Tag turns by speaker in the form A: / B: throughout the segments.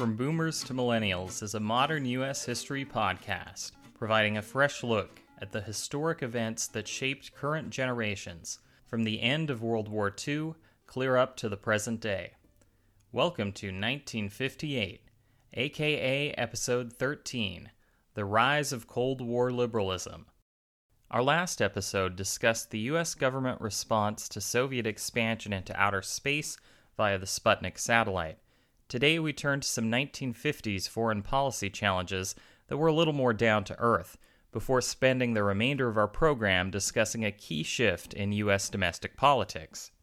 A: From Boomers to Millennials is a modern U.S. history podcast, providing a fresh look at the historic events that shaped current generations, from the end of World War II clear up to the present day. Welcome to 1958, aka Episode 13, The Rise of Cold War Liberalism. Our last episode discussed the U.S. government response to Soviet expansion into outer space via the Sputnik satellite. Today we turn to some 1950s foreign policy challenges that were a little more down to earth, before spending the remainder of our program discussing a key shift in U.S. domestic politics.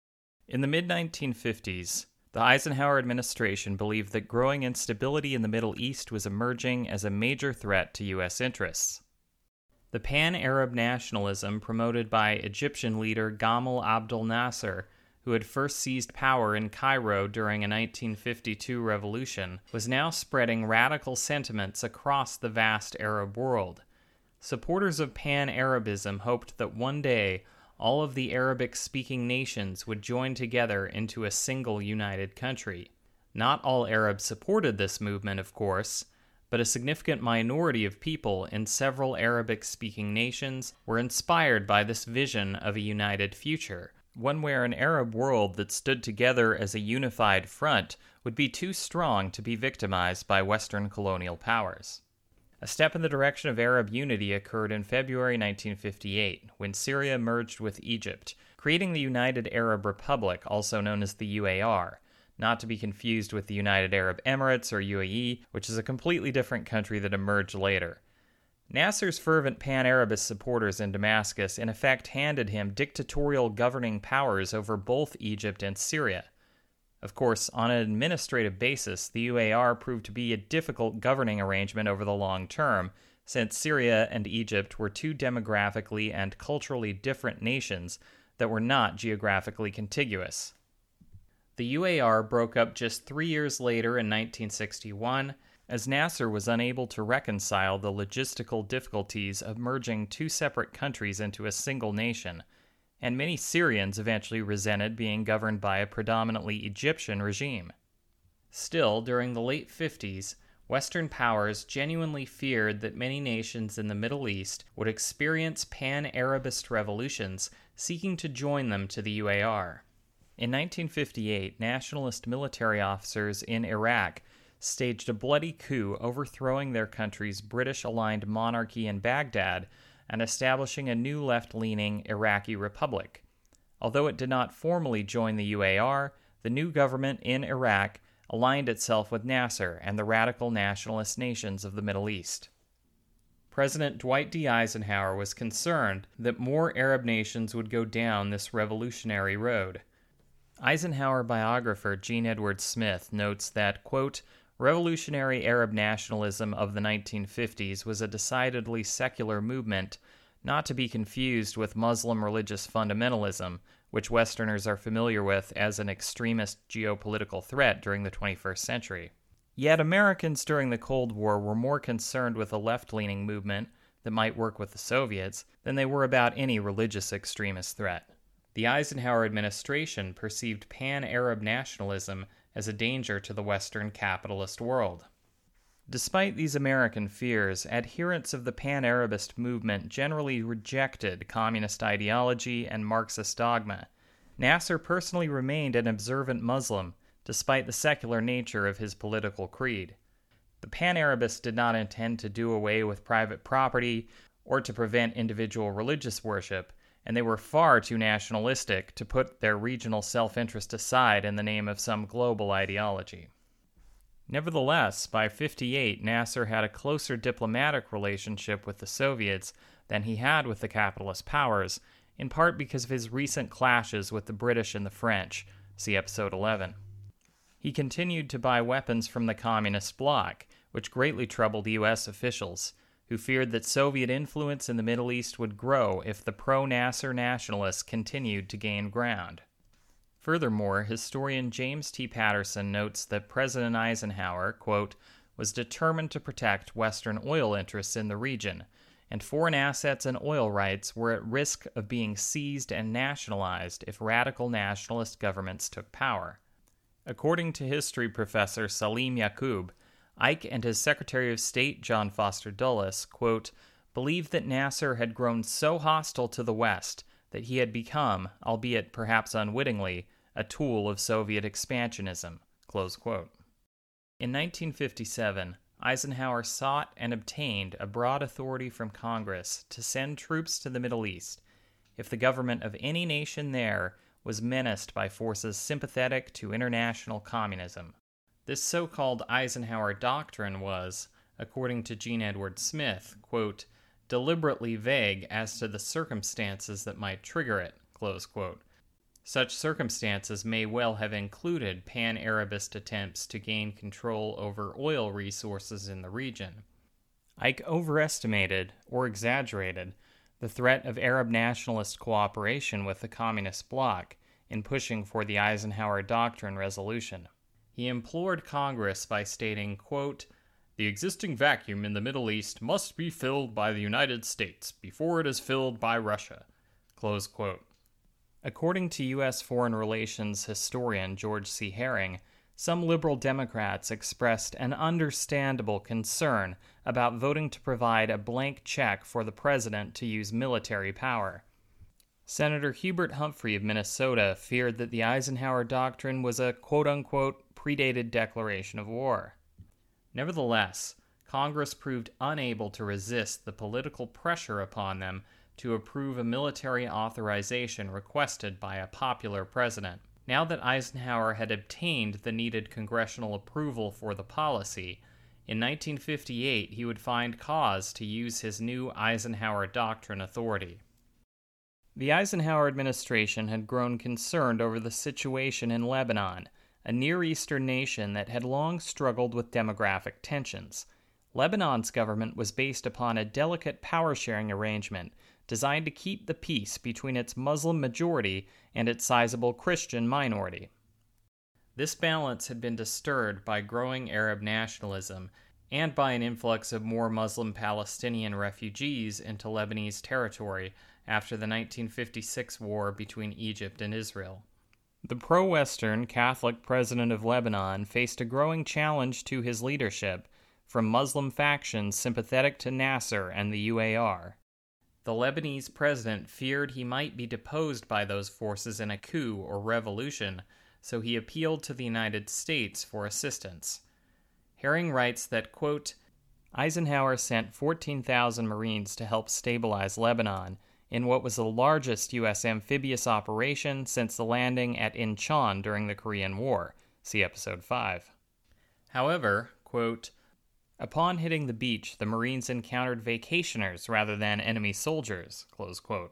A: In the mid-1950s, the Eisenhower administration believed that growing instability in the Middle East was emerging as a major threat to U.S. interests. The pan-Arab nationalism promoted by Egyptian leader Gamal Abdel Nasser, who had first seized power in Cairo during a 1952 revolution, was now spreading radical sentiments across the vast Arab world. Supporters of pan-Arabism hoped that one day all of the Arabic-speaking nations would join together into a single united country. Not all Arabs supported this movement, of course, but a significant minority of people in several Arabic-speaking nations were inspired by this vision of a united future, one where an Arab world that stood together as a unified front would be too strong to be victimized by Western colonial powers. A step in the direction of Arab unity occurred in February 1958, when Syria merged with Egypt, creating the United Arab Republic, also known as the UAR, not to be confused with the United Arab Emirates or UAE, which is a completely different country that emerged later. Nasser's fervent pan-Arabist supporters in Damascus in effect handed him dictatorial governing powers over both Egypt and Syria. Of course, on an administrative basis, the UAR proved to be a difficult governing arrangement over the long term, since Syria and Egypt were two demographically and culturally different nations that were not geographically contiguous. The UAR broke up just 3 years later in 1961, as Nasser was unable to reconcile the logistical difficulties of merging two separate countries into a single nation, and many Syrians eventually resented being governed by a predominantly Egyptian regime. Still, during the late 50s, Western powers genuinely feared that many nations in the Middle East would experience pan-Arabist revolutions seeking to join them to the UAR. In 1958, nationalist military officers in Iraq staged a bloody coup overthrowing their country's British-aligned monarchy in Baghdad and establishing a new left-leaning Iraqi republic. Although it did not formally join the UAR, the new government in Iraq aligned itself with Nasser and the radical nationalist nations of the Middle East. President Dwight D. Eisenhower was concerned that more Arab nations would go down this revolutionary road. Eisenhower biographer Gene Edward Smith notes that, quote, revolutionary Arab nationalism of the 1950s was a decidedly secular movement, not to be confused with Muslim religious fundamentalism, which Westerners are familiar with as an extremist geopolitical threat during the 21st century. Yet Americans during the Cold War were more concerned with a left-leaning movement that might work with the Soviets than they were about any religious extremist threat. The Eisenhower administration perceived pan-Arab nationalism as a danger to the Western capitalist world. Despite these American fears, adherents of the pan-Arabist movement generally rejected communist ideology and Marxist dogma. Nasser personally remained an observant Muslim, despite the secular nature of his political creed. The pan-Arabists did not intend to do away with private property or to prevent individual religious worship, and they were far too nationalistic to put their regional self-interest aside in the name of some global ideology. Nevertheless, by 1958, Nasser had a closer diplomatic relationship with the Soviets than he had with the capitalist powers, in part because of his recent clashes with the British and the French, see Episode 11. He continued to buy weapons from the Communist bloc, which greatly troubled U.S. officials, who feared that Soviet influence in the Middle East would grow if the pro-Nasser nationalists continued to gain ground. Furthermore, historian James T. Patterson notes that President Eisenhower, quote, was determined to protect Western oil interests in the region, and foreign assets and oil rights were at risk of being seized and nationalized if radical nationalist governments took power. According to history professor Salim Yaqub, Ike and his Secretary of State John Foster Dulles, quote, believed that Nasser had grown so hostile to the West that he had become, albeit perhaps unwittingly, a tool of Soviet expansionism, close quote. In 1957, Eisenhower sought and obtained a broad authority from Congress to send troops to the Middle East if the government of any nation there was menaced by forces sympathetic to international communism. This so-called Eisenhower Doctrine was, according to Gene Edward Smith, quote, deliberately vague as to the circumstances that might trigger it, close quote. Such circumstances may well have included pan-Arabist attempts to gain control over oil resources in the region. Ike overestimated, or exaggerated, the threat of Arab nationalist cooperation with the Communist bloc in pushing for the Eisenhower Doctrine resolution. He implored Congress by stating, quote, the existing vacuum in the Middle East must be filled by the United States before it is filled by Russia, close quote. According to U.S. foreign relations historian George C. Herring, some liberal Democrats expressed an understandable concern about voting to provide a blank check for the president to use military power. Senator Hubert Humphrey of Minnesota feared that the Eisenhower Doctrine was a quote-unquote predated declaration of war. Nevertheless, Congress proved unable to resist the political pressure upon them to approve a military authorization requested by a popular president. Now that Eisenhower had obtained the needed congressional approval for the policy, in 1958 he would find cause to use his new Eisenhower Doctrine authority. The Eisenhower administration had grown concerned over the situation in Lebanon, a Near Eastern nation that had long struggled with demographic tensions. Lebanon's government was based upon a delicate power-sharing arrangement designed to keep the peace between its Muslim majority and its sizable Christian minority. This balance had been disturbed by growing Arab nationalism and by an influx of more Muslim Palestinian refugees into Lebanese territory after the 1956 war between Egypt and Israel. The pro-Western Catholic president of Lebanon faced a growing challenge to his leadership from Muslim factions sympathetic to Nasser and the UAR. The Lebanese president feared he might be deposed by those forces in a coup or revolution, so he appealed to the United States for assistance. Herring writes that, quote, Eisenhower sent 14,000 Marines to help stabilize Lebanon in what was the largest U.S. amphibious operation since the landing at Incheon during the Korean War. See Episode 5. However, quote, upon hitting the beach, the Marines encountered vacationers rather than enemy soldiers, close quote.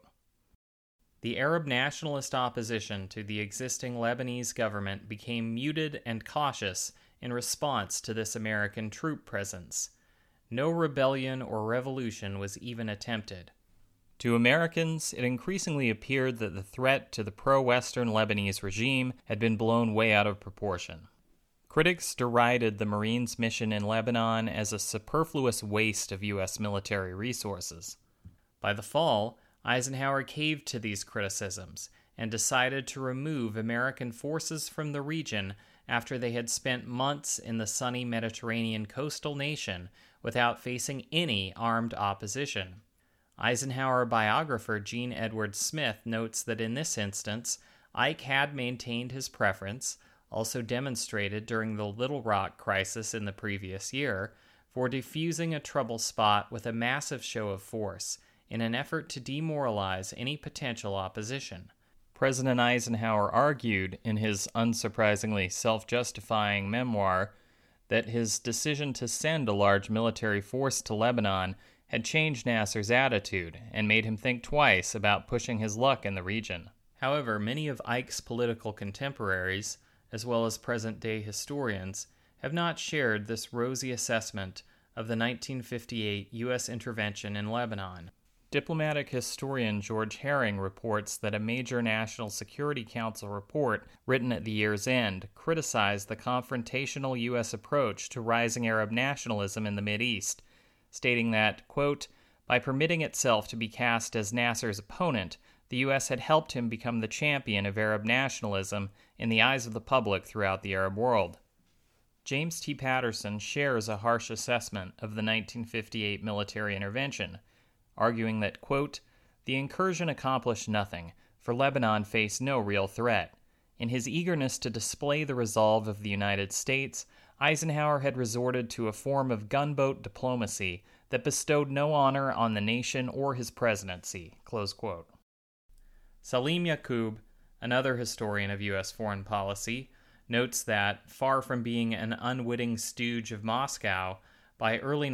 A: The Arab nationalist opposition to the existing Lebanese government became muted and cautious in response to this American troop presence. No rebellion or revolution was even attempted. To Americans, it increasingly appeared that the threat to the pro-Western Lebanese regime had been blown way out of proportion. Critics derided the Marines' mission in Lebanon as a superfluous waste of U.S. military resources. By the fall, Eisenhower caved to these criticisms and decided to remove American forces from the region after they had spent months in the sunny Mediterranean coastal nation without facing any armed opposition. Eisenhower biographer Gene Edward Smith notes that in this instance, Ike had maintained his preference, also demonstrated during the Little Rock crisis in the previous year, for defusing a trouble spot with a massive show of force in an effort to demoralize any potential opposition. President Eisenhower argued in his unsurprisingly self-justifying memoir that his decision to send a large military force to Lebanon had changed Nasser's attitude and made him think twice about pushing his luck in the region. However, many of Ike's political contemporaries, as well as present-day historians, have not shared this rosy assessment of the 1958 U.S. intervention in Lebanon. Diplomatic historian George Herring reports that a major National Security Council report written at the year's end criticized the confrontational U.S. approach to rising Arab nationalism in the Mideast, stating that, quote, by permitting itself to be cast as Nasser's opponent, the U.S. had helped him become the champion of Arab nationalism in the eyes of the public throughout the Arab world. James T. Patterson shares a harsh assessment of the 1958 military intervention, arguing that, quote, "The incursion accomplished nothing, for Lebanon faced no real threat. In his eagerness to display the resolve of the United States, Eisenhower had resorted to a form of gunboat diplomacy that bestowed no honor on the nation or his presidency," close quote. Salim Yaqub, another historian of U.S. foreign policy, notes that, far from being an unwitting stooge of Moscow, by early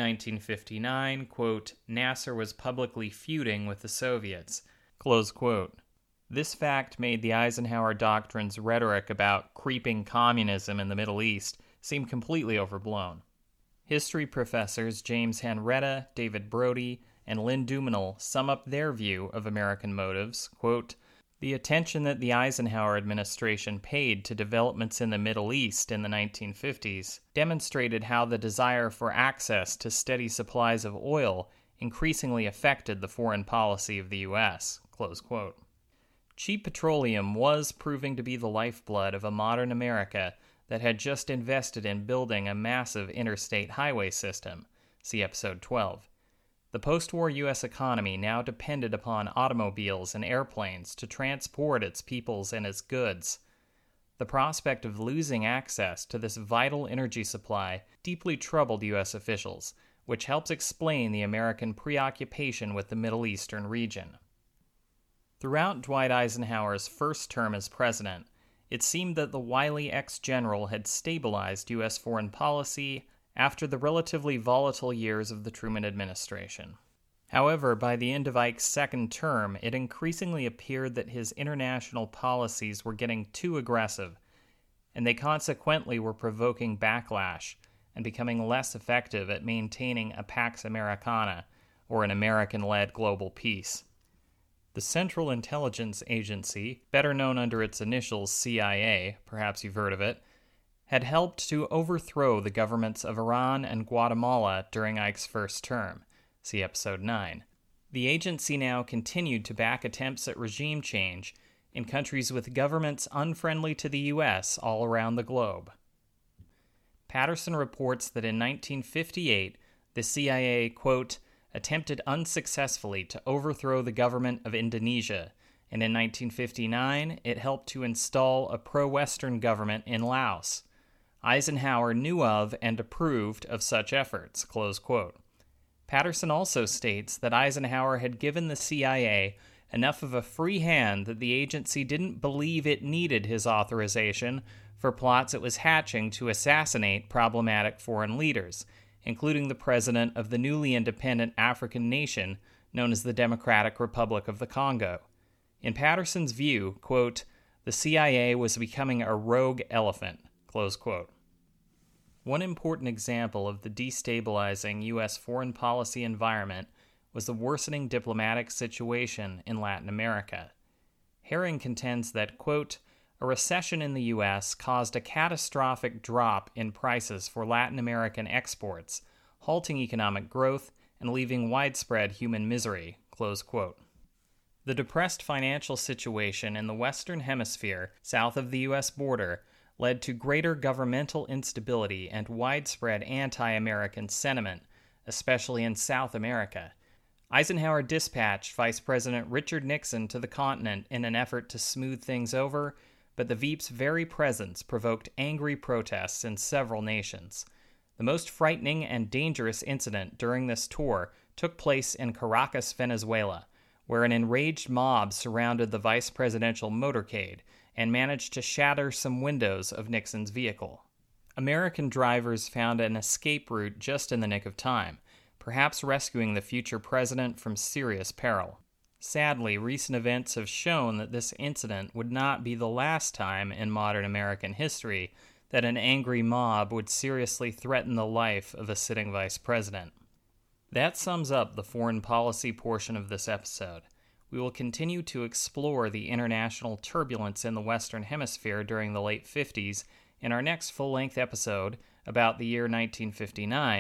A: 1959, quote, "Nasser was publicly feuding with the Soviets," close quote. This fact made the Eisenhower Doctrine's rhetoric about creeping communism in the Middle East seem completely overblown. History professors James Henretta, David Brody, and Lynn Dumenil sum up their view of American motives, quote, "The attention that the Eisenhower administration paid to developments in the Middle East in the 1950s demonstrated how the desire for access to steady supplies of oil increasingly affected the foreign policy of the U.S., close quote. Cheap petroleum was proving to be the lifeblood of a modern America that had just invested in building a massive interstate highway system, see Episode 12. The post-war U.S. economy now depended upon automobiles and airplanes to transport its peoples and its goods. The prospect of losing access to this vital energy supply deeply troubled U.S. officials, which helps explain the American preoccupation with the Middle Eastern region. Throughout Dwight Eisenhower's first term as president, it seemed that the wily ex-general had stabilized U.S. foreign policy after the relatively volatile years of the Truman administration. However, by the end of Ike's second term, it increasingly appeared that his international policies were getting too aggressive, and they consequently were provoking backlash and becoming less effective at maintaining a Pax Americana, or an American-led global peace. The Central Intelligence Agency, better known under its initials CIA, perhaps you've heard of it, had helped to overthrow the governments of Iran and Guatemala during Ike's first term, see Episode 9. The agency now continued to back attempts at regime change in countries with governments unfriendly to the U.S. all around the globe. Patterson reports that in 1958, the CIA, quote, "attempted unsuccessfully to overthrow the government of Indonesia, and in 1959, it helped to install a pro-Western government in Laos. Eisenhower knew of and approved of such efforts," close quote. Patterson also states that Eisenhower had given the CIA enough of a free hand that the agency didn't believe it needed his authorization for plots it was hatching to assassinate problematic foreign leaders, including the president of the newly independent African nation known as the Democratic Republic of the Congo. In Patterson's view, quote, "the CIA was becoming a rogue elephant," close quote. One important example of the destabilizing U.S. foreign policy environment was the worsening diplomatic situation in Latin America. Herring contends that, quote, "a recession in the U.S. caused a catastrophic drop in prices for Latin American exports, halting economic growth and leaving widespread human misery," close quote. The depressed financial situation in the Western Hemisphere south of the U.S. border led to greater governmental instability and widespread anti-American sentiment, especially in South America. Eisenhower dispatched Vice President Richard Nixon to the continent in an effort to smooth things over, but the Veep's very presence provoked angry protests in several nations. The most frightening and dangerous incident during this tour took place in Caracas, Venezuela, where an enraged mob surrounded the vice presidential motorcade and managed to shatter some windows of Nixon's vehicle. American drivers found an escape route just in the nick of time, perhaps rescuing the future president from serious peril. Sadly, recent events have shown that this incident would not be the last time in modern American history that an angry mob would seriously threaten the life of a sitting vice president. That sums up the foreign policy portion of this episode. We will continue to explore the international turbulence in the Western Hemisphere during the late 50s in our next full-length episode about the year 1959,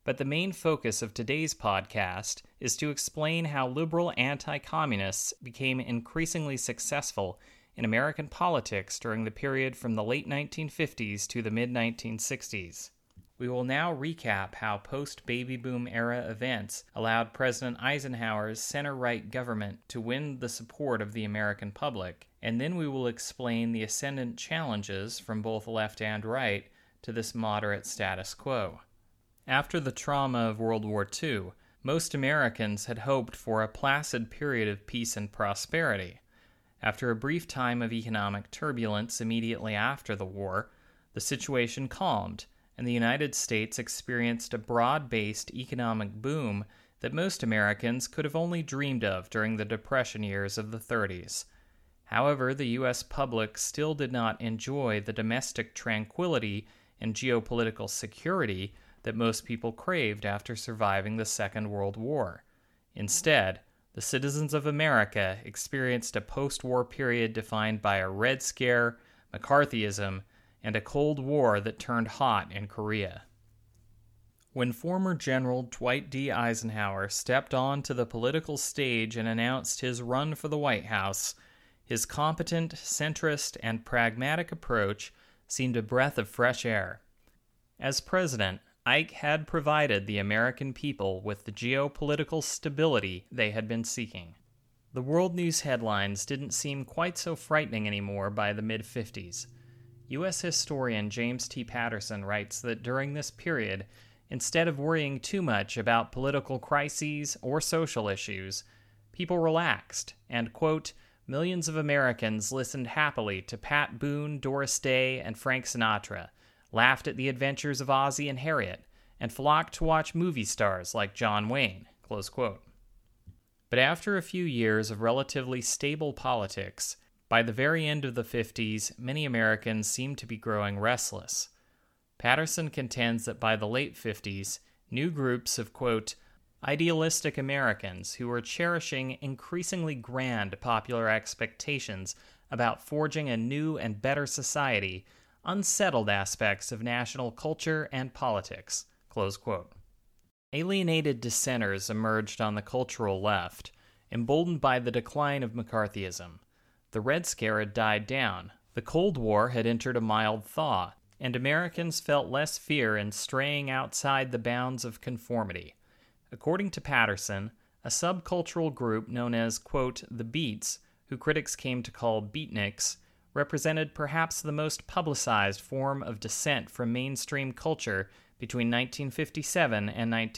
A: but the main focus of today's podcast is to explain how liberal anti-communists became increasingly successful in American politics during the period from the late 1950s to the mid-1960s. We will now recap how post-baby boom era events allowed President Eisenhower's center-right government to win the support of the American public, and then we will explain the ascendant challenges from both left and right to this moderate status quo. After the trauma of World War II, most Americans had hoped for a placid period of peace and prosperity. After a brief time of economic turbulence immediately after the war, the situation calmed, and the United States experienced a broad-based economic boom that most Americans could have only dreamed of during the Depression years of the 30s. However, the U.S. public still did not enjoy the domestic tranquility and geopolitical security that most people craved after surviving the Second World War. Instead, the citizens of America experienced a post-war period defined by a Red Scare, McCarthyism, and a Cold War that turned hot in Korea. When former General Dwight D. Eisenhower stepped onto the political stage and announced his run for the White House, his competent, centrist, and pragmatic approach seemed a breath of fresh air. As president, Ike had provided the American people with the geopolitical stability they had been seeking. The world news headlines didn't seem quite so frightening anymore by the mid-50s. U.S. historian James T. Patterson writes that during this period, instead of worrying too much about political crises or social issues, people relaxed and, quote, millions of Americans listened happily to Pat Boone, Doris Day, and Frank Sinatra, laughed at the adventures of Ozzie and Harriet, and flocked to watch movie stars like John Wayne, close quote. But after a few years of relatively stable politics, by the very end of the 50s, many Americans seemed to be growing restless. Patterson contends that by the late 50s, new groups of, quote, idealistic Americans who were cherishing increasingly grand popular expectations about forging a new and better society unsettled aspects of national culture and politics, close quote. Alienated dissenters emerged on the cultural left, emboldened by the decline of McCarthyism. The Red Scare had died down, the Cold War had entered a mild thaw, and Americans felt less fear in straying outside the bounds of conformity. According to Patterson, a subcultural group known as, quote, the Beats, who critics came to call beatniks, represented perhaps the most publicized form of dissent from mainstream culture between 1957 and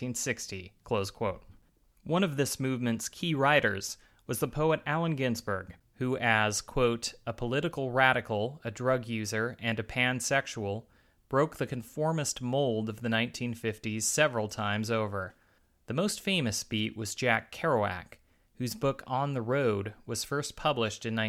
A: 1960, close quote. One of this movement's key writers was the poet Allen Ginsberg, who as, quote, a political radical, a drug user, and a pansexual, broke the conformist mold of the 1950s several times over. The most famous beat was Jack Kerouac, whose book On the Road was first published in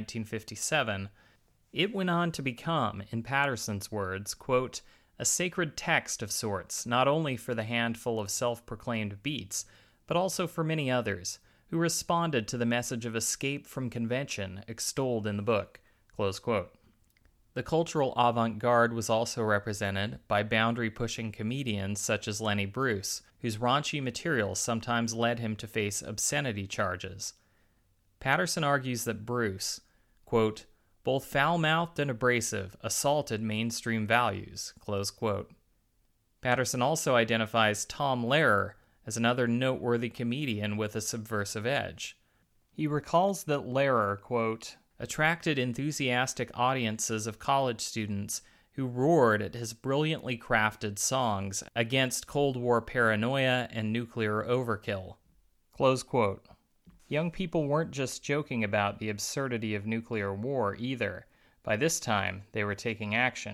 A: 1957. It went on to become, in Patterson's words, quote, a sacred text of sorts, not only for the handful of self-proclaimed beats, but also for many others, who responded to the message of escape from convention extolled in the book, close quote. The cultural avant-garde was also represented by boundary-pushing comedians such as Lenny Bruce, whose raunchy material sometimes led him to face obscenity charges. Patterson argues that Bruce, quote, both foul-mouthed and abrasive, assaulted mainstream values, close quote. Patterson also identifies Tom Lehrer as another noteworthy comedian with a subversive edge. He recalls that Lehrer, quote, attracted enthusiastic audiences of college students who roared at his brilliantly crafted songs against Cold War paranoia and nuclear overkill, close quote. Young people weren't just joking about the absurdity of nuclear war either. By this time, they were taking action.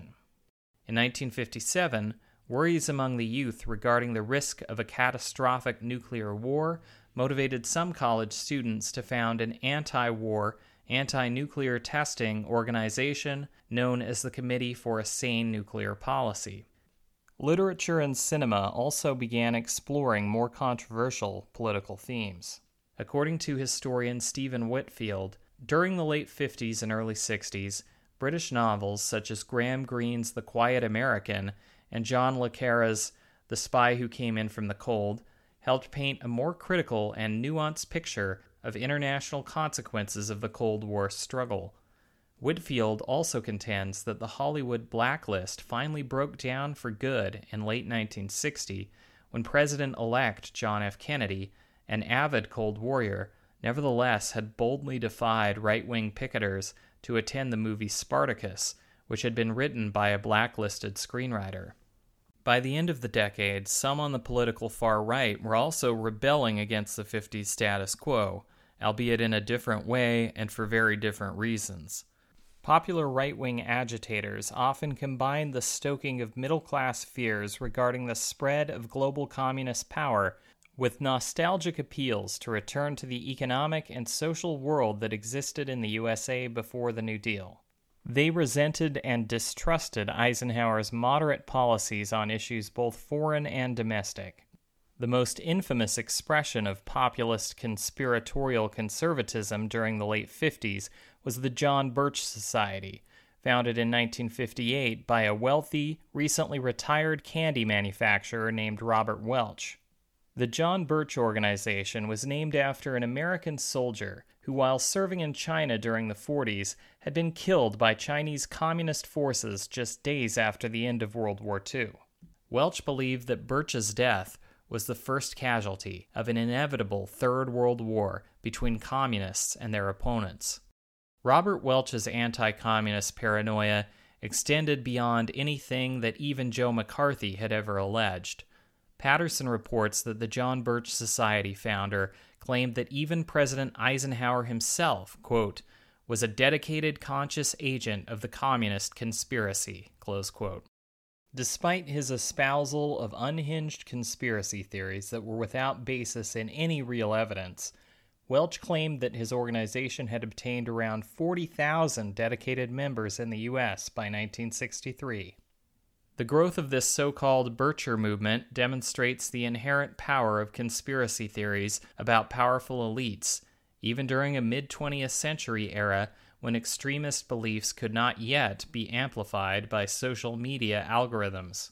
A: In 1957, worries among the youth regarding the risk of a catastrophic nuclear war motivated some college students to found an anti-war, anti-nuclear testing organization known as the Committee for a Sane Nuclear Policy. Literature and cinema also began exploring more controversial political themes. According to historian Stephen Whitfield, during the late 50s and early 60s, British novels such as Graham Greene's The Quiet American and John le Carre's The Spy Who Came in from the Cold, helped paint a more critical and nuanced picture of international consequences of the Cold War struggle. Whitfield also contends that the Hollywood blacklist finally broke down for good in late 1960 when President-elect John F. Kennedy, an avid Cold Warrior, nevertheless had boldly defied right-wing picketers to attend the movie Spartacus, which had been written by a blacklisted screenwriter. By the end of the decade, some on the political far right were also rebelling against the 50s status quo, albeit in a different way and for very different reasons. Popular right-wing agitators often combined the stoking of middle-class fears regarding the spread of global communist power with nostalgic appeals to return to the economic and social world that existed in the USA before the New Deal. They resented and distrusted Eisenhower's moderate policies on issues both foreign and domestic. The most infamous expression of populist conspiratorial conservatism during the late 50s was the John Birch Society, founded in 1958 by a wealthy, recently retired candy manufacturer named Robert Welch. The John Birch Organization was named after an American soldier who, while serving in China during the 40s, had been killed by Chinese communist forces just days after the end of World War II. Welch believed that Birch's death was the first casualty of an inevitable Third World War between communists and their opponents. Robert Welch's anti-communist paranoia extended beyond anything that even Joe McCarthy had ever alleged. Patterson reports that the John Birch Society founder claimed that even President Eisenhower himself, quote, was a dedicated conscious agent of the communist conspiracy, close quote. Despite his espousal of unhinged conspiracy theories that were without basis in any real evidence, Welch claimed that his organization had obtained around 40,000 dedicated members in the U.S. by 1963. The growth of this so-called Bircher movement demonstrates the inherent power of conspiracy theories about powerful elites, even during a mid-20th century era when extremist beliefs could not yet be amplified by social media algorithms.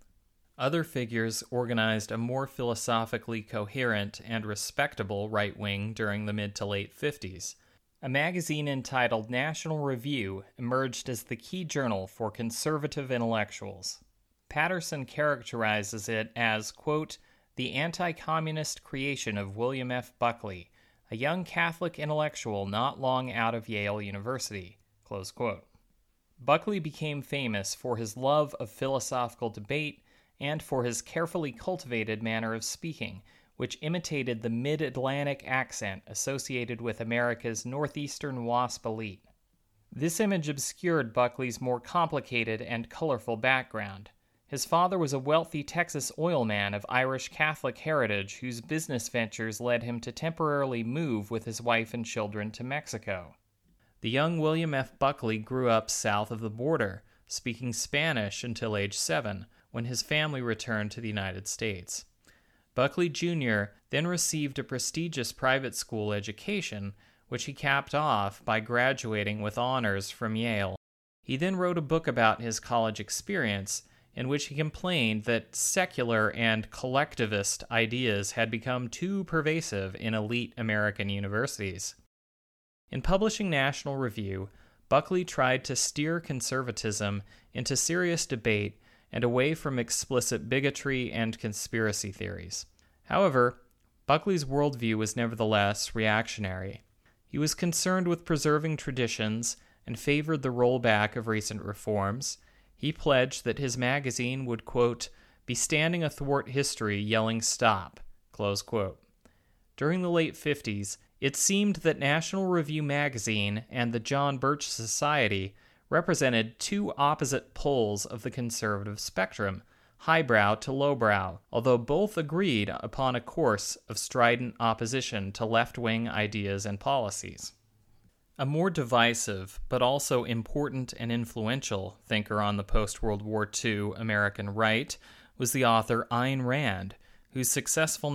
A: Other figures organized a more philosophically coherent and respectable right wing during the mid to late 50s. A magazine entitled National Review emerged as the key journal for conservative intellectuals. Patterson characterizes it as, quote, the anti-communist creation of William F. Buckley, a young Catholic intellectual not long out of Yale University, close quote. Buckley became famous for his love of philosophical debate and for his carefully cultivated manner of speaking, which imitated the mid-Atlantic accent associated with America's northeastern WASP elite. This image obscured Buckley's more complicated and colorful background. His father was a wealthy Texas oil man of Irish Catholic heritage whose business ventures led him to temporarily move with his wife and children to Mexico. The young William F. Buckley grew up south of the border, speaking Spanish until age 7, when his family returned to the United States. Buckley Jr. then received a prestigious private school education, which he capped off by graduating with honors from Yale. He then wrote a book about his college experience, in which he complained that secular and collectivist ideas had become too pervasive in elite American universities. In publishing National Review, Buckley tried to steer conservatism into serious debate and away from explicit bigotry and conspiracy theories. However, Buckley's worldview was nevertheless reactionary. He was concerned with preserving traditions and favored the rollback of recent reforms. He pledged that his magazine would, quote, be standing athwart history yelling stop, close quote. During the late 50s, it seemed that National Review magazine and the John Birch Society represented two opposite poles of the conservative spectrum, highbrow to lowbrow, although both agreed upon a course of strident opposition to left-wing ideas and policies. A more divisive, but also important and influential thinker on the post-World War II American right was the author Ayn Rand, whose successful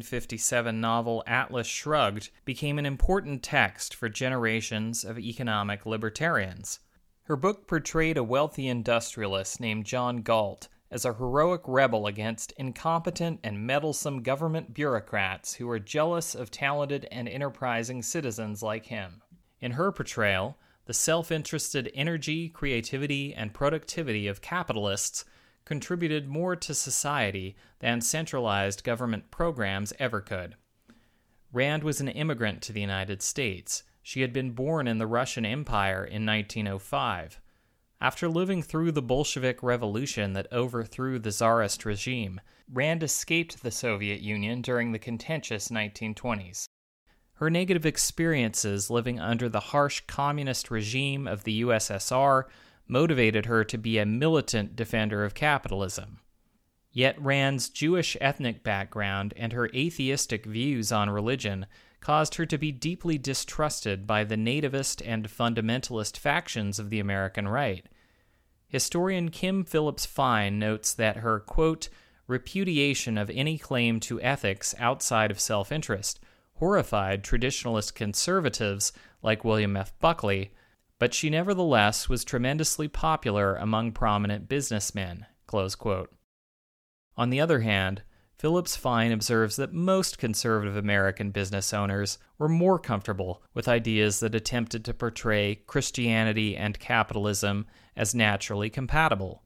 A: 1957 novel Atlas Shrugged became an important text for generations of economic libertarians. Her book portrayed a wealthy industrialist named John Galt as a heroic rebel against incompetent and meddlesome government bureaucrats who were jealous of talented and enterprising citizens like him. In her portrayal, the self-interested energy, creativity, and productivity of capitalists contributed more to society than centralized government programs ever could. Rand was an immigrant to the United States. She had been born in the Russian Empire in 1905. After living through the Bolshevik Revolution that overthrew the Tsarist regime, Rand escaped the Soviet Union during the contentious 1920s. Her negative experiences living under the harsh communist regime of the USSR motivated her to be a militant defender of capitalism. Yet Rand's Jewish ethnic background and her atheistic views on religion caused her to be deeply distrusted by the nativist and fundamentalist factions of the American right. Historian Kim Phillips Fine notes that her, quote, repudiation of any claim to ethics outside of self-interest horrified traditionalist conservatives like William F. Buckley, but she nevertheless was tremendously popular among prominent businessmen, close quote. On the other hand, Phillips Fine observes that most conservative American business owners were more comfortable with ideas that attempted to portray Christianity and capitalism as naturally compatible.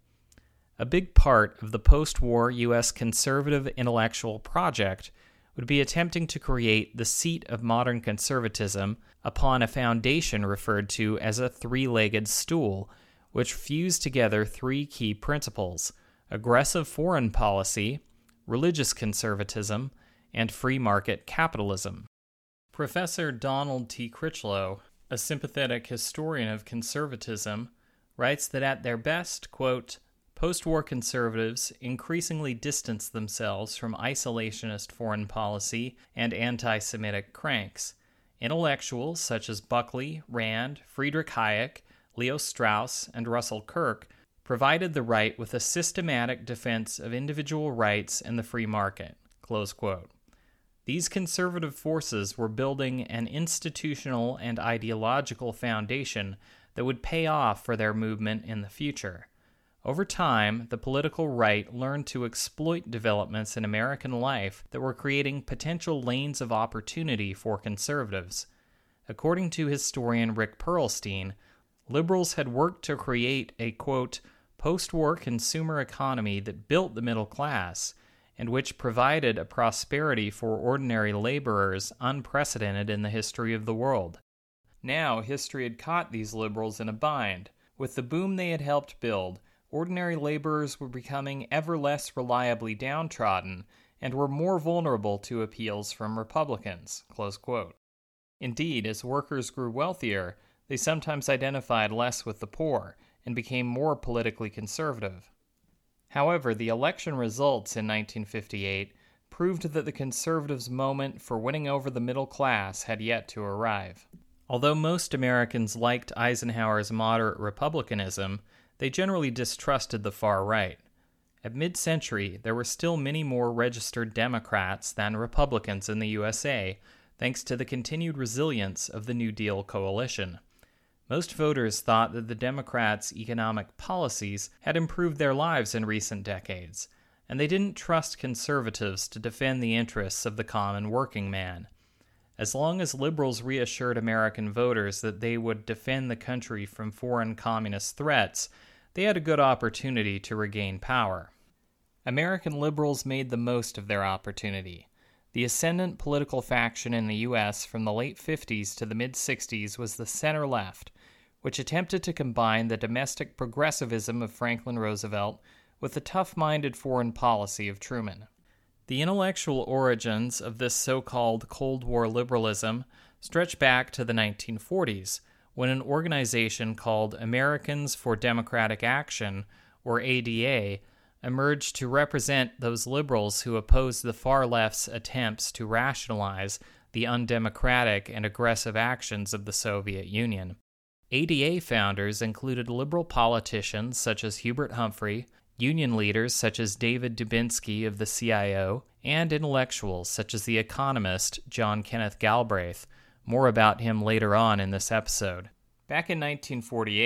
A: A big part of the post-war U.S. conservative intellectual project would be attempting to create the seat of modern conservatism upon a foundation referred to as a three-legged stool, which fused together three key principles: aggressive foreign policy, religious conservatism, and free market capitalism. Professor Donald T. Critchlow, a sympathetic historian of conservatism, writes that at their best, quote, post-war conservatives increasingly distance themselves from isolationist foreign policy and anti-Semitic cranks. Intellectuals such as Buckley, Rand, Friedrich Hayek, Leo Strauss, and Russell Kirk provided the right with a systematic defense of individual rights and the free market, close quote. These conservative forces were building an institutional and ideological foundation that would pay off for their movement in the future. Over time, the political right learned to exploit developments in American life that were creating potential lanes of opportunity for conservatives. According to historian Rick Perlstein, liberals had worked to create a, quote, post-war consumer economy that built the middle class and which provided a prosperity for ordinary laborers unprecedented in the history of the world. Now, history had caught these liberals in a bind. With the boom they had helped build, ordinary laborers were becoming ever less reliably downtrodden and were more vulnerable to appeals from Republicans, close quote. Indeed, as workers grew wealthier, they sometimes identified less with the poor and became more politically conservative. However, the election results in 1958 proved that the conservatives' moment for winning over the middle class had yet to arrive. Although most Americans liked Eisenhower's moderate republicanism, they generally distrusted the far right. At mid-century, there were still many more registered Democrats than Republicans in the USA, thanks to the continued resilience of the New Deal coalition. Most voters thought that the Democrats' economic policies had improved their lives in recent decades, and they didn't trust conservatives to defend the interests of the common working man. As long as liberals reassured American voters that they would defend the country from foreign communist threats, they had a good opportunity to regain power. American liberals made the most of their opportunity. The ascendant political faction in the U.S. from the late 50s to the mid-60s was the center-left, which attempted to combine the domestic progressivism of Franklin Roosevelt with the tough-minded foreign policy of Truman. The intellectual origins of this so-called Cold War liberalism stretch back to the 1940s, when an organization called Americans for Democratic Action, or ADA, emerged to represent those liberals who opposed the far left's attempts to rationalize the undemocratic and aggressive actions of the Soviet Union. ADA founders included liberal politicians such as Hubert Humphrey, union leaders such as David Dubinsky of the CIO, and intellectuals such as the economist John Kenneth Galbraith. More about him later on in this episode. Back in 1948,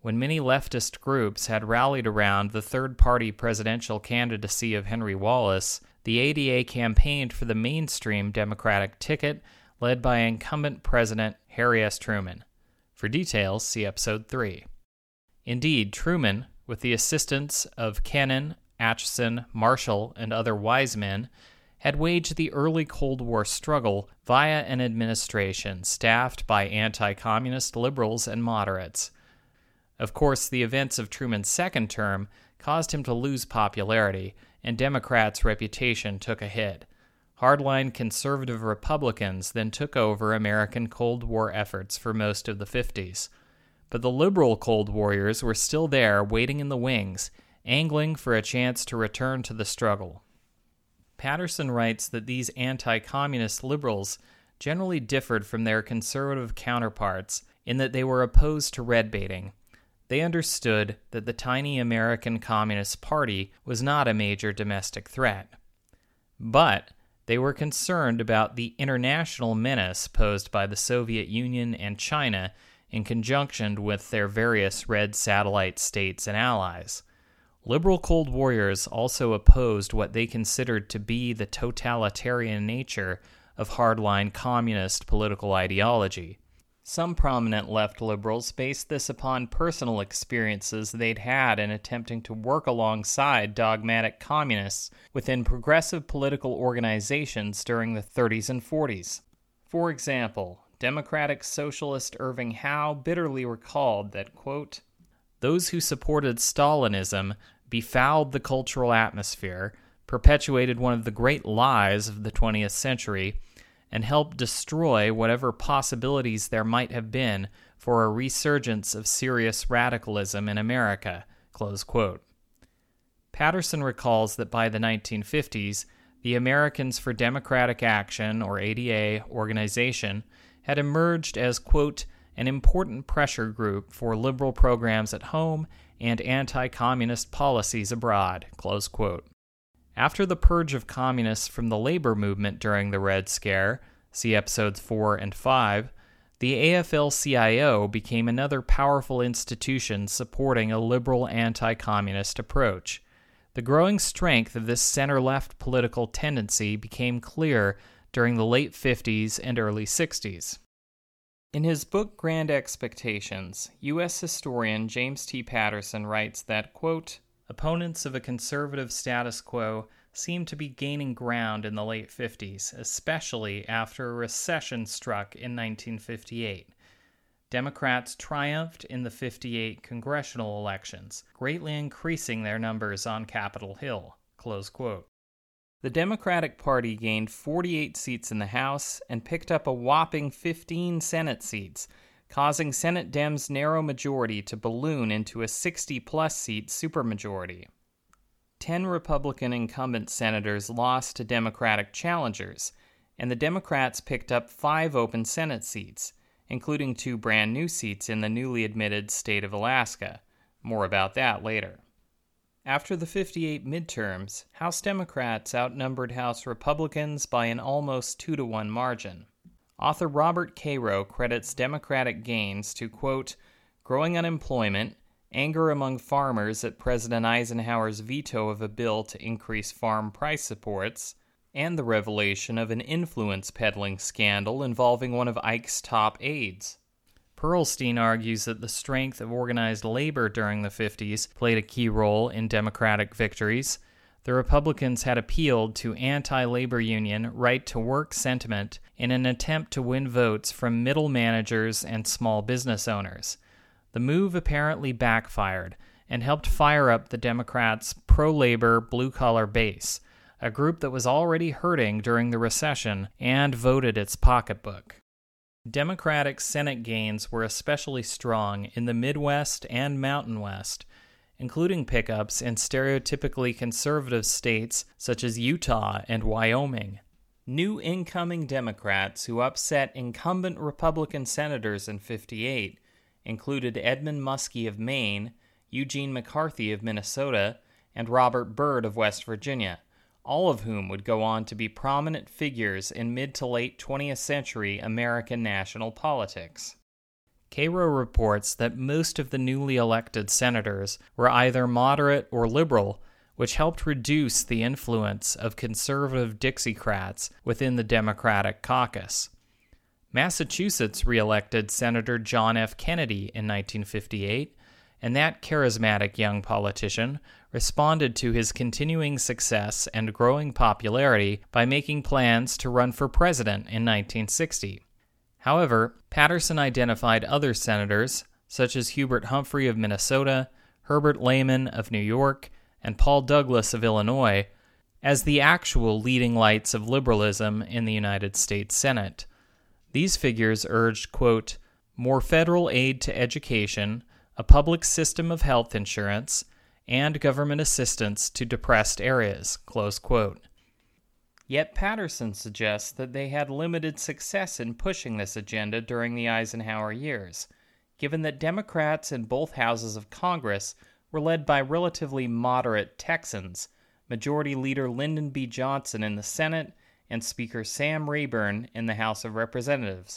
A: when many leftist groups had rallied around the third-party presidential candidacy of Henry Wallace, the ADA campaigned for the mainstream Democratic ticket led by incumbent President Harry S. Truman. For details, see Episode 3. Indeed, Truman, with the assistance of Kennan, Atchison, Marshall, and other wise men, had waged the early Cold War struggle via an administration staffed by anti-communist liberals and moderates. Of course, the events of Truman's second term caused him to lose popularity, and Democrats' reputation took a hit. Hardline conservative Republicans then took over American Cold War efforts for most of the 50s. But the liberal Cold Warriors were still there, waiting in the wings, angling for a chance to return to the struggle. Patterson writes that these anti-communist liberals generally differed from their conservative counterparts in that they were opposed to red baiting. They understood that the tiny American Communist Party was not a major domestic threat. But they were concerned about the international menace posed by the Soviet Union and China in conjunction with their various red satellite states and allies. Liberal Cold Warriors also opposed what they considered to be the totalitarian nature of hardline communist political ideology. Some prominent left liberals based this upon personal experiences they'd had in attempting to work alongside dogmatic communists within progressive political organizations during the 30s and 40s. For example, Democratic Socialist Irving Howe bitterly recalled that, quote, "Those who supported Stalinism befouled the cultural atmosphere, perpetuated one of the great lies of the 20th century, and helped destroy whatever possibilities there might have been for a resurgence of serious radicalism in America." Close quote. Patterson recalls that by the 1950s, the Americans for Democratic Action, or ADA, organization had emerged as, quote, "an important pressure group for liberal programs at home and anti-communist policies abroad," close quote. After the purge of communists from the labor movement during the Red Scare, see episodes 4 and 5, the AFL-CIO became another powerful institution supporting a liberal anti-communist approach. The growing strength of this center-left political tendency became clear during the late 50s and early 60s. In his book Grand Expectations, U.S. historian James T. Patterson writes that, quote, "Opponents of a conservative status quo seemed to be gaining ground in the late 50s, especially after a recession struck in 1958. Democrats triumphed in the 58 congressional elections, greatly increasing their numbers on Capitol Hill," close quote. The Democratic Party gained 48 seats in the House and picked up a whopping 15 Senate seats, causing Senate Dems' narrow majority to balloon into a 60-plus seat supermajority. 10 Republican incumbent senators lost to Democratic challengers, and the Democrats picked up 5 open Senate seats, including 2 brand-new seats in the newly admitted state of Alaska. More about that later. After the 58 midterms, House Democrats outnumbered House Republicans by an almost 2-to-1 margin. Author Robert Caro credits Democratic gains to, quote, "growing unemployment, anger among farmers at President Eisenhower's veto of a bill to increase farm price supports, and the revelation of an influence peddling scandal involving one of Ike's top aides." Perlstein argues that the strength of organized labor during the 50s played a key role in Democratic victories. The Republicans had appealed to anti-labor union, right-to-work sentiment in an attempt to win votes from middle managers and small business owners. The move apparently backfired and helped fire up the Democrats' pro-labor, blue-collar base, a group that was already hurting during the recession and voted its pocketbook. Democratic Senate gains were especially strong in the Midwest and Mountain West, including pickups in stereotypically conservative states such as Utah and Wyoming. New incoming Democrats who upset incumbent Republican senators in '58 included Edmund Muskie of Maine, Eugene McCarthy of Minnesota, and Robert Byrd of West Virginia, all of whom would go on to be prominent figures in mid to late 20th century American national politics. Cairo reports that most of the newly elected senators were either moderate or liberal, which helped reduce the influence of conservative Dixiecrats within the Democratic caucus. Massachusetts re-elected Senator John F. Kennedy in 1958, and that charismatic young politician responded to his continuing success and growing popularity by making plans to run for president in 1960. However, Patterson identified other senators, such as Hubert Humphrey of Minnesota, Herbert Lehman of New York, and Paul Douglas of Illinois, as the actual leading lights of liberalism in the United States Senate. These figures urged, quote, more federal aid to education, a public system of health insurance, and government assistance to depressed areas, close quote. Yet Patterson suggests that they had limited success in pushing this agenda during the Eisenhower years, given that Democrats in both houses of Congress were led by relatively moderate Texans, Majority Leader Lyndon B. Johnson in the Senate and Speaker Sam Rayburn in the House of Representatives.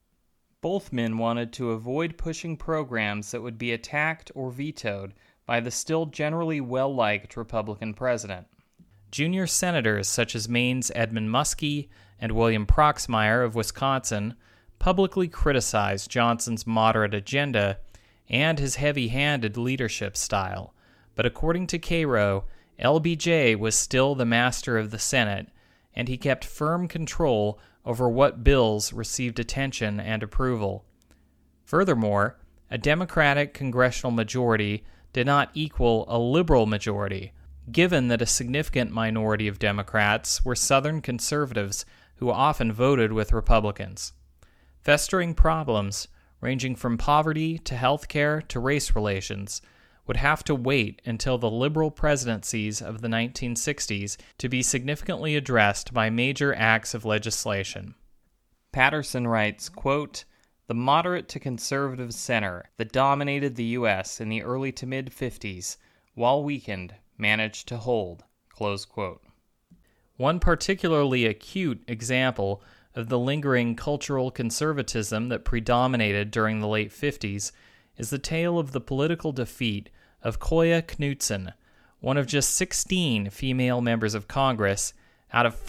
A: Both men wanted to avoid pushing programs that would be attacked or vetoed by the still generally well-liked Republican president. Junior senators such as Maine's Edmund Muskie and William Proxmire of Wisconsin publicly criticized Johnson's moderate agenda and his heavy-handed leadership style, but according to Cairo, LBJ was still the master of the Senate, and he kept firm control over what bills received attention and approval. Furthermore, a Democratic congressional majority did not equal a liberal majority, given that a significant minority of Democrats were Southern conservatives who often voted with Republicans. Festering problems, ranging from poverty to health care to race relations, would have to wait until the liberal presidencies of the 1960s to be significantly addressed by major acts of legislation. Patterson writes, quote, the moderate to conservative center that dominated the U.S. in the early to mid-50s, while weakened, managed to hold, close quote. One particularly acute example of the lingering cultural conservatism that predominated during the late 50s is the tale of the political defeat of Koya Knutson, one of just 16 female members of Congress out of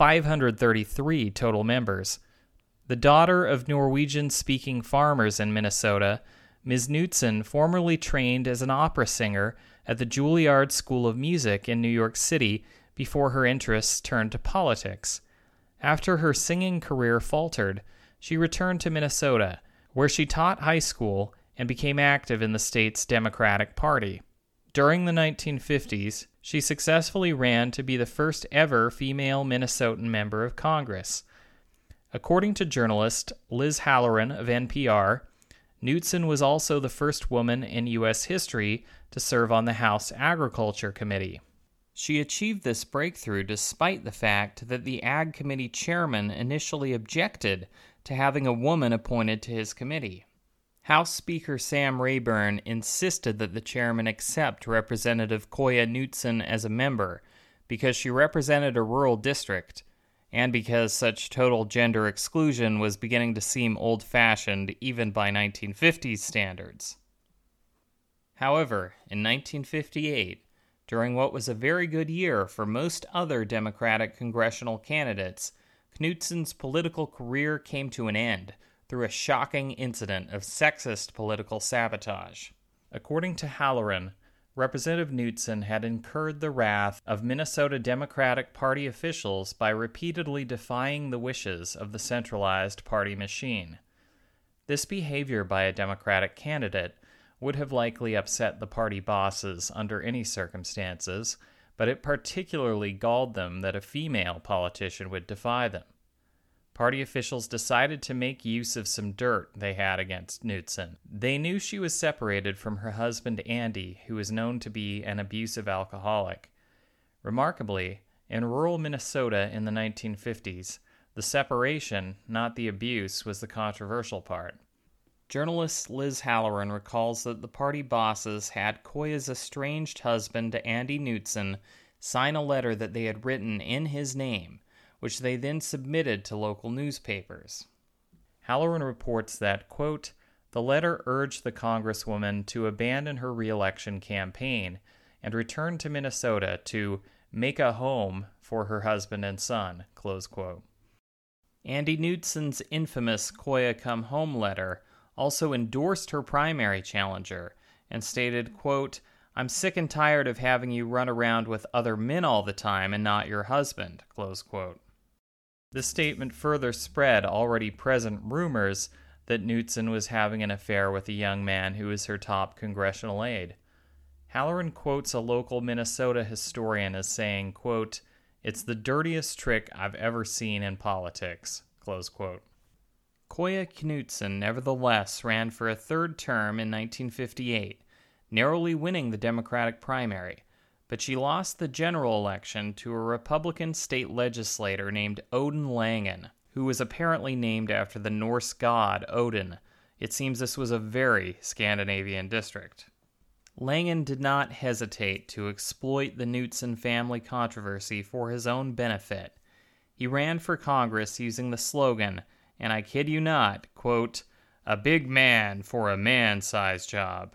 A: 533 total members. The daughter of Norwegian-speaking farmers in Minnesota, Ms. Knutson formerly trained as an opera singer at the Juilliard School of Music in New York City before her interests turned to politics. After her singing career faltered, she returned to Minnesota, where she taught high school and became active in the state's Democratic Party. During the 1950s, she successfully ran to be the first ever female Minnesotan member of Congress. According to journalist Liz Halloran of NPR, Knutson was also the first woman in U.S. history to serve on the House Agriculture Committee. She achieved this breakthrough despite the fact that the Ag Committee chairman initially objected to having a woman appointed to his committee. House Speaker Sam Rayburn insisted that the chairman accept Representative Koya Knutson as a member because she represented a rural district, and because such total gender exclusion was beginning to seem old-fashioned even by 1950s standards. However, in 1958, during what was a very good year for most other Democratic congressional candidates, Knutson's political career came to an end through a shocking incident of sexist political sabotage. According to Halloran, Representative Knutson had incurred the wrath of Minnesota Democratic Party officials by repeatedly defying the wishes of the centralized party machine. This behavior by a Democratic candidate would have likely upset the party bosses under any circumstances, but it particularly galled them that a female politician would defy them. Party officials decided to make use of some dirt they had against Knutson. They knew she was separated from her husband Andy, who was known to be an abusive alcoholic. Remarkably, in rural Minnesota in the 1950s, the separation, not the abuse, was the controversial part. Journalist Liz Halloran recalls that the party bosses had Koya's estranged husband, Andy Knutson, sign a letter that they had written in his name, which they then submitted to local newspapers. Halloran reports that, quote, The letter urged the Congresswoman to abandon her re-election campaign and return to Minnesota to make a home for her husband and son, close quote. Andy Knudsen's infamous Koya Come Home letter also endorsed her primary challenger and stated, quote, "I'm sick and tired of having you run around with other men all the time and not your husband," close quote. This statement further spread already present rumors that Knudsen was having an affair with a young man who was her top congressional aide. Halloran quotes a local Minnesota historian as saying, quote, "It's the dirtiest trick I've ever seen in politics," close quote. Koya Knudsen nevertheless ran for a third term in 1958, narrowly winning the Democratic primary, but she lost the general election to a Republican state legislator named Odin Langen, who was apparently named after the Norse god Odin. It seems this was a very Scandinavian district. Langen did not hesitate to exploit the Knudsen family controversy for his own benefit. He ran for Congress using the slogan, and I kid you not, quote, "a big man for a man-sized job."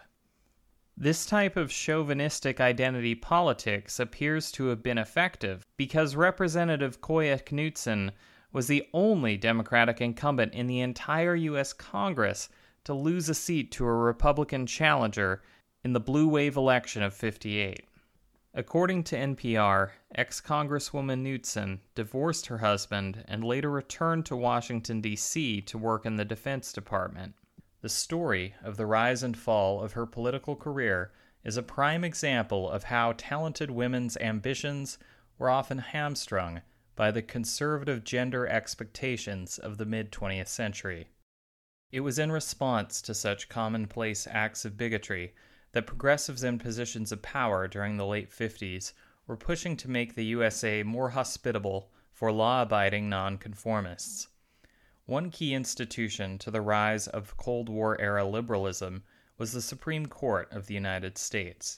A: This type of chauvinistic identity politics appears to have been effective because Representative Koya Knudsen was the only Democratic incumbent in the entire U.S. Congress to lose a seat to a Republican challenger in the Blue Wave election of '58. According to NPR, ex-Congresswoman Knudsen divorced her husband and later returned to Washington, D.C. to work in the Defense Department. The story of the rise and fall of her political career is a prime example of how talented women's ambitions were often hamstrung by the conservative gender expectations of the mid-20th century. It was in response to such commonplace acts of bigotry that progressives in positions of power during the late 50s were pushing to make the USA more hospitable for law-abiding nonconformists. One key institution to the rise of Cold War-era liberalism was the Supreme Court of the United States.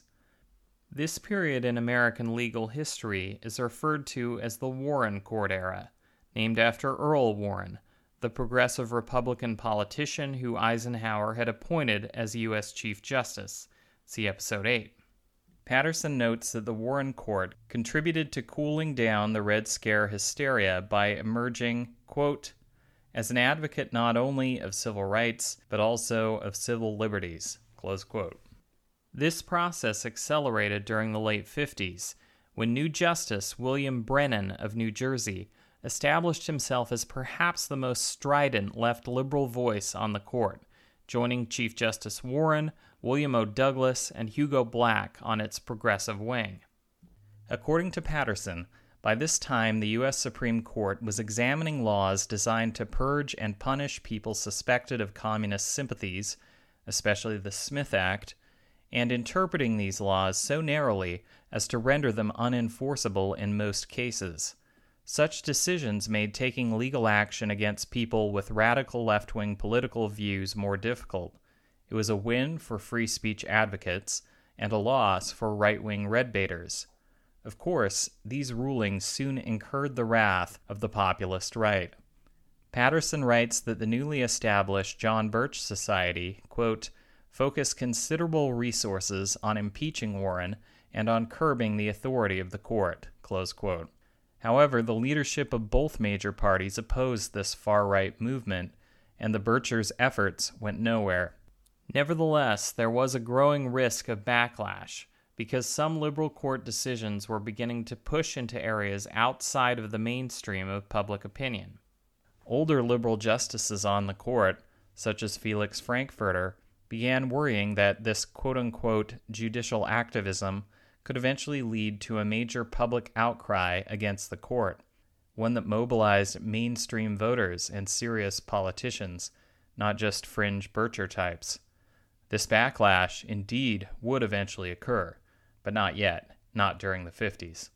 A: This period in American legal history is referred to as the Warren Court era, named after Earl Warren, the progressive Republican politician who Eisenhower had appointed as U.S. Chief Justice. See Episode 8. Patterson notes that the Warren Court contributed to cooling down the Red Scare hysteria by emerging, quote, "as an advocate not only of civil rights, but also of civil liberties," close quote. This process accelerated during the late 50s, when new Justice William Brennan of New Jersey established himself as perhaps the most strident left liberal voice on the court, joining Chief Justice Warren, William O. Douglas, and Hugo Black on its progressive wing. According to Patterson, by this time the U.S. Supreme Court was examining laws designed to purge and punish people suspected of communist sympathies, especially the Smith Act, and interpreting these laws so narrowly as to render them unenforceable in most cases. Such decisions made taking legal action against people with radical left-wing political views more difficult. It was a win for free speech advocates and a loss for right-wing red-baiters. Of course, these rulings soon incurred the wrath of the populist right. Patterson writes that the newly established John Birch Society, quote, "focused considerable resources on impeaching Warren and on curbing the authority of the court," close quote. However, the leadership of both major parties opposed this far-right movement, and the Birchers' efforts went nowhere. Nevertheless, there was a growing risk of backlash, because some liberal court decisions were beginning to push into areas outside of the mainstream of public opinion. Older liberal justices on the court, such as Felix Frankfurter, began worrying that this quote-unquote judicial activism could eventually lead to a major public outcry against the court, one that mobilized mainstream voters and serious politicians, not just fringe Bircher types. This backlash, indeed, would eventually occur, but not yet, not during the 50s.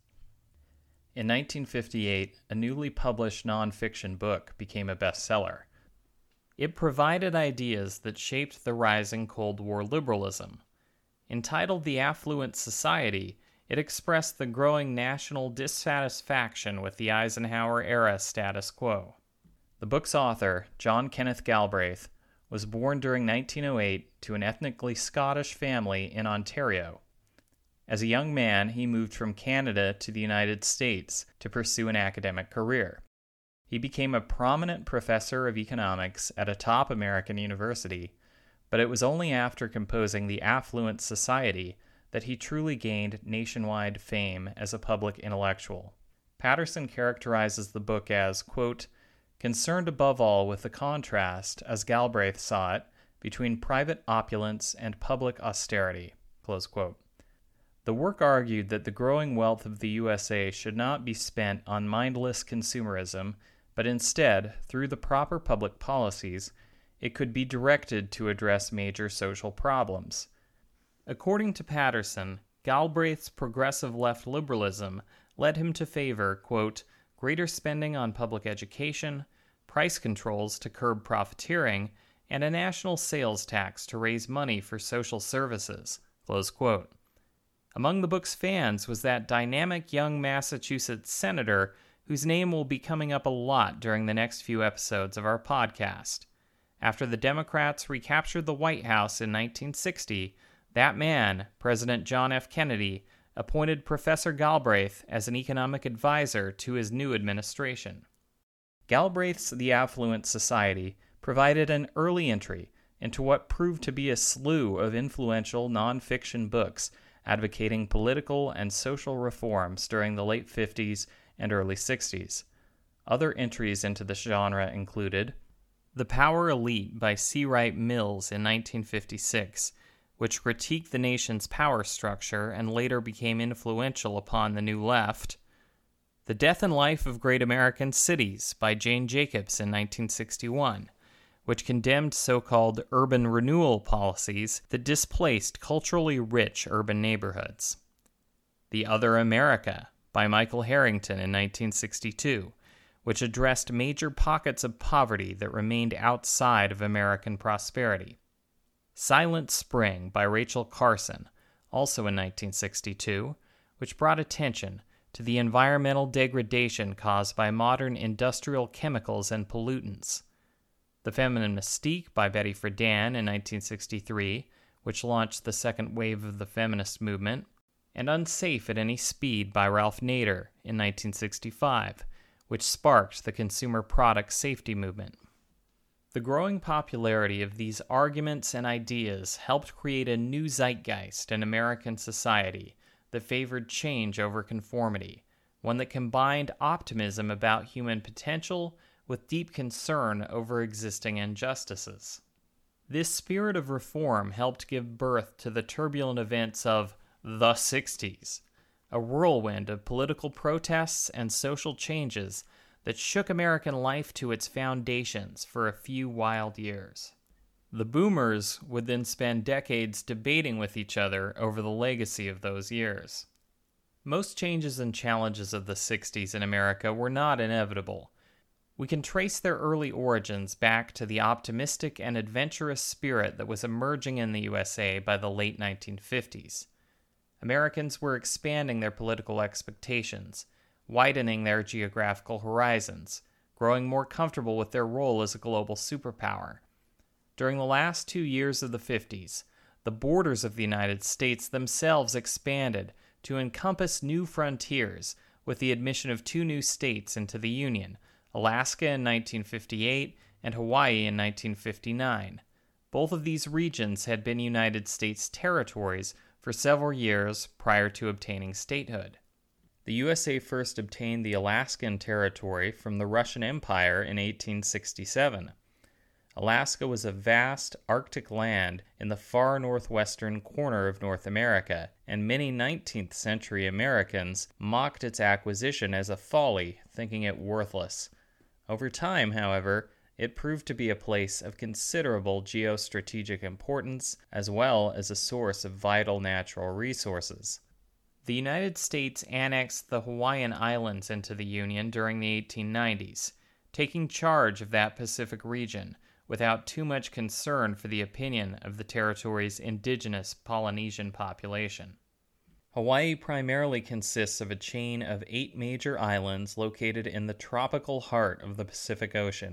A: In 1958, a newly published nonfiction book became a bestseller. It provided ideas that shaped the rising Cold War liberalism. Entitled The Affluent Society, it expressed the growing national dissatisfaction with the Eisenhower-era status quo. The book's author, John Kenneth Galbraith, was born during 1908 to an ethnically Scottish family in Ontario. As a young man, he moved from Canada to the United States to pursue an academic career. He became a prominent professor of economics at a top American university, but it was only after composing The Affluent Society that he truly gained nationwide fame as a public intellectual. Patterson characterizes the book as, quote, concerned above all with the contrast, as Galbraith saw it, between private opulence and public austerity, close quote. The work argued that the growing wealth of the USA should not be spent on mindless consumerism, but instead, through the proper public policies, it could be directed to address major social problems. According to Patterson, Galbraith's progressive left liberalism led him to favor, quote, greater spending on public education, price controls to curb profiteering, and a national sales tax to raise money for social services, close quote. Among the book's fans was that dynamic young Massachusetts senator whose name will be coming up a lot during the next few episodes of our podcast. After the Democrats recaptured the White House in 1960, that man, President John F. Kennedy, appointed Professor Galbraith as an economic advisor to his new administration. Galbraith's The Affluent Society provided an early entry into what proved to be a slew of influential nonfiction books advocating political and social reforms during the late 50s and early 60s. Other entries into the genre included The Power Elite by C. Wright Mills in 1956, which critiqued the nation's power structure and later became influential upon the New Left, The Death and Life of Great American Cities by Jane Jacobs in 1961, which condemned so-called urban renewal policies that displaced culturally rich urban neighborhoods. The Other America by Michael Harrington in 1962, which addressed major pockets of poverty that remained outside of American prosperity. Silent Spring by Rachel Carson, also in 1962, which brought attention to the environmental degradation caused by modern industrial chemicals and pollutants. The Feminine Mystique by Betty Friedan in 1963, which launched the second wave of the feminist movement, and Unsafe at Any Speed by Ralph Nader in 1965, which sparked the consumer product safety movement. The growing popularity of these arguments and ideas helped create a new zeitgeist in American society that favored change over conformity, one that combined optimism about human potential with deep concern over existing injustices. This spirit of reform helped give birth to the turbulent events of the 60s, a whirlwind of political protests and social changes that shook American life to its foundations for a few wild years. The boomers would then spend decades debating with each other over the legacy of those years. Most changes and challenges of the 60s in America were not inevitable. We can trace their early origins back to the optimistic and adventurous spirit that was emerging in the USA by the late 1950s. Americans were expanding their political expectations, widening their geographical horizons, growing more comfortable with their role as a global superpower. During the last 2 years of the 50s, the borders of the United States themselves expanded to encompass new frontiers with the admission of 2 new states into the Union, Alaska in 1958 and Hawaii in 1959. Both of these regions had been United States territories for several years prior to obtaining statehood. The USA first obtained the Alaskan Territory from the Russian Empire in 1867. Alaska was a vast Arctic land in the far northwestern corner of North America, and many 19th century Americans mocked its acquisition as a folly, thinking it worthless. Over time, however, it proved to be a place of considerable geostrategic importance, as well as a source of vital natural resources. The United States annexed the Hawaiian Islands into the Union during the 1890s, taking charge of that Pacific region without too much concern for the opinion of the territory's indigenous Polynesian population. Hawaii primarily consists of a chain of 8 major islands located in the tropical heart of the Pacific Ocean,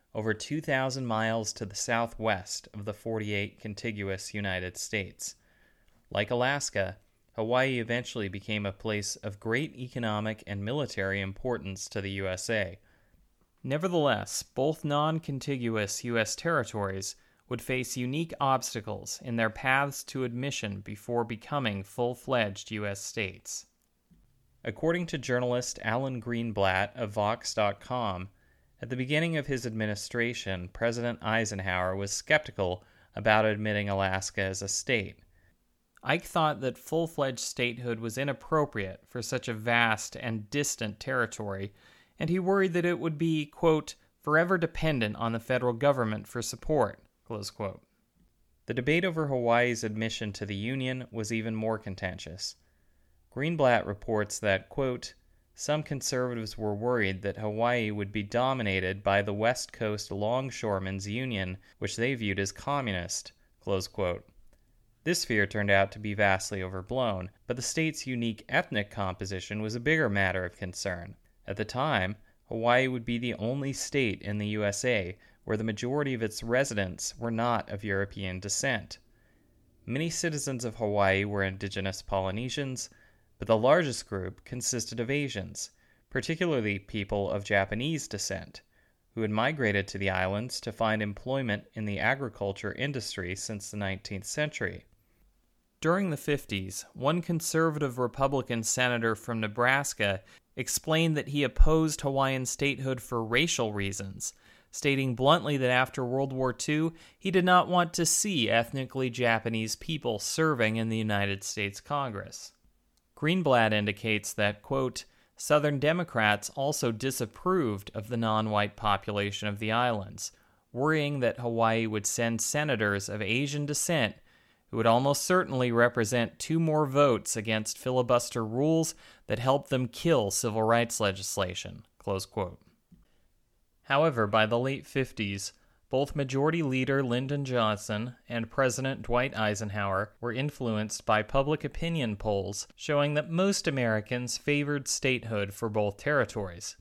A: over 2,000 miles to the southwest of the 48 contiguous United States. Like Alaska, Hawaii eventually became a place of great economic and military importance to the USA. Nevertheless, both non-contiguous U.S. territories would face unique obstacles in their paths to admission before becoming full-fledged U.S. states. According to journalist Alan Greenblatt of Vox.com, at the beginning of his administration, President Eisenhower was skeptical about admitting Alaska as a state. Ike thought that full-fledged statehood was inappropriate for such a vast and distant territory, and he worried that it would be, quote, forever dependent on the federal government for support, close quote. The debate over Hawaii's admission to the Union was even more contentious. Greenblatt reports that, quote, some conservatives were worried that Hawaii would be dominated by the West Coast Longshoremen's Union, which they viewed as communist, close quote. This fear turned out to be vastly overblown, but the state's unique ethnic composition was a bigger matter of concern. At the time, Hawaii would be the only state in the USA where the majority of its residents were not of European descent. Many citizens of Hawaii were indigenous Polynesians, but the largest group consisted of Asians, particularly people of Japanese descent, who had migrated to the islands to find employment in the agriculture industry since the 19th century. During the 50s, one conservative Republican senator from Nebraska explained that he opposed Hawaiian statehood for racial reasons, stating bluntly that after World War II, he did not want to see ethnically Japanese people serving in the United States Congress. Greenblatt indicates that, quote, Southern Democrats also disapproved of the non-white population of the islands, worrying that Hawaii would send senators of Asian descent who would almost certainly represent 2 more votes against filibuster rules that helped them kill civil rights legislation, close quote. However, by the late 50s, both Majority Leader Lyndon Johnson and President Dwight Eisenhower were influenced by public opinion polls showing that most Americans favored statehood for both territories.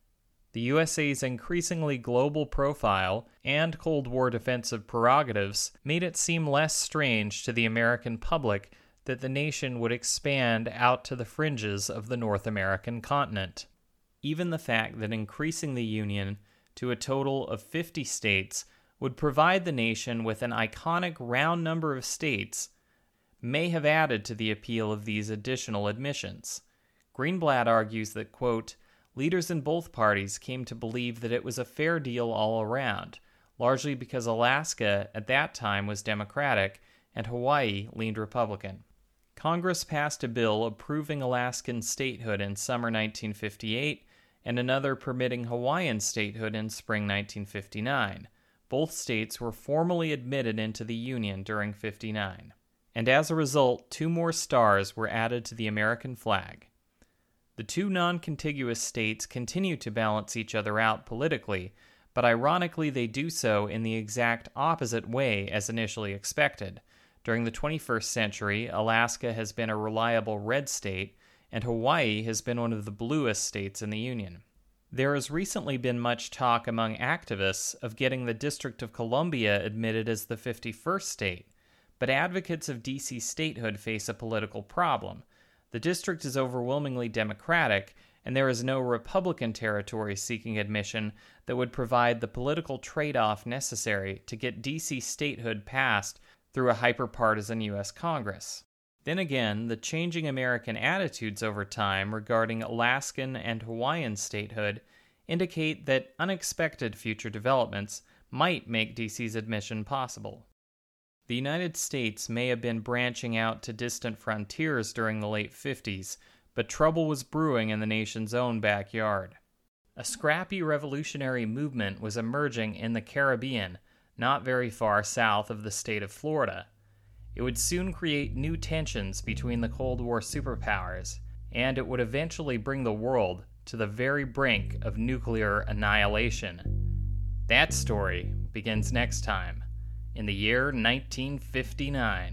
A: The USA's increasingly global profile and Cold War defensive prerogatives made it seem less strange to the American public that the nation would expand out to the fringes of the North American continent. Even the fact that increasing the Union to a total of 50 states would provide the nation with an iconic round number of states may have added to the appeal of these additional admissions. Greenblatt argues that, quote, leaders in both parties came to believe that it was a fair deal all around, largely because Alaska at that time was Democratic and Hawaii leaned Republican. Congress passed a bill approving Alaskan statehood in summer 1958 and another permitting Hawaiian statehood in spring 1959. Both states were formally admitted into the Union during '59. And as a result, 2 more stars were added to the American flag. The 2 non-contiguous states continue to balance each other out politically, but ironically they do so in the exact opposite way as initially expected. During the 21st century, Alaska has been a reliable red state, and Hawaii has been one of the bluest states in the Union. There has recently been much talk among activists of getting the District of Columbia admitted as the 51st state, but advocates of D.C. statehood face a political problem. The district is overwhelmingly Democratic, and there is no Republican territory seeking admission that would provide the political trade-off necessary to get D.C. statehood passed through a hyper-partisan U.S. Congress. Then again, the changing American attitudes over time regarding Alaskan and Hawaiian statehood indicate that unexpected future developments might make D.C.'s admission possible. The United States may have been branching out to distant frontiers during the late 50s, but trouble was brewing in the nation's own backyard. A scrappy revolutionary movement was emerging in the Caribbean, not very far south of the state of Florida. It would soon create new tensions between the Cold War superpowers, and it would eventually bring the world to the very brink of nuclear annihilation. That story begins next time, in the year 1959.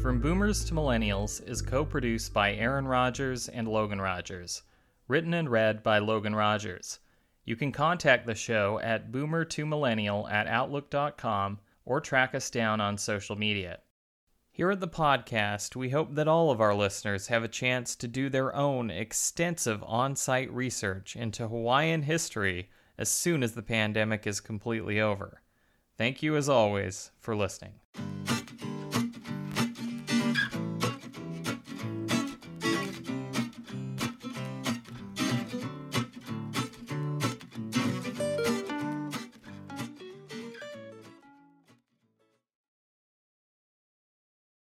A: From Boomers to Millennials is co-produced by Aaron Rodgers and Logan Rodgers. Written and read by Logan Rodgers. You can contact the show at boomer2millennial@outlook.com or track us down on social media. Here at the podcast, we hope that all of our listeners have a chance to do their own extensive on-site research into Hawaiian history as soon as the pandemic is completely over. Thank you, as always, for listening.